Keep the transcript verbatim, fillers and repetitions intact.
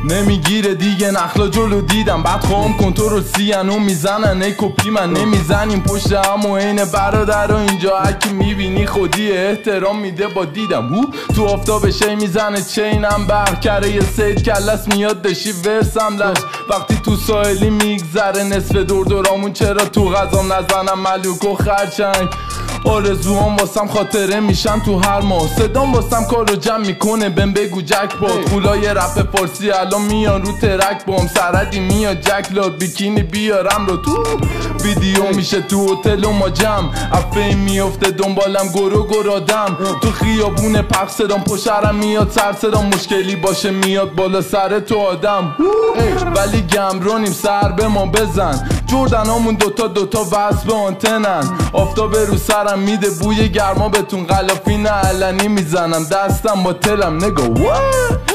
نمیگیره دیگه نخلا جلو دیدم بعد خوام کنترل سیانو میزنن ای کپی من نمیزنیم پشت هم و عین برادر و اینجا هرکی میبینی خودی احترام میده با دیدم هو تو آفتاب شی میزنه چینم برکره یه سید کلس میاد دشی ورسم لش وقتی تو ساحلی میگذره نصف دور دورامون چرا تو غذام نزنم ملوک و خرچنگ آرزوام واسم خاطره میشن تو هر ماه صدام واسم کارو جمع میکنه بهم بگو جک باد خولای رپ فارسی الان میان رو ترک بام سردی میاد جک لاد بیکینی بیارم رو تو ویدیو میشه تو هتل و ما جمع افه میفته دنبالم گرو گرادم تو خیابون پخ صدام پشرم میاد سر صدام مشکلی باشه میاد بالا سر تو آدم ولی گمرانیم سر به ما بزن جردن همون دوتا دوتا وصل به آنتنن آفتاب رو سرم میده بوی گرما بهتون غلافی نه علنی میزنم دستم با تلم نگاه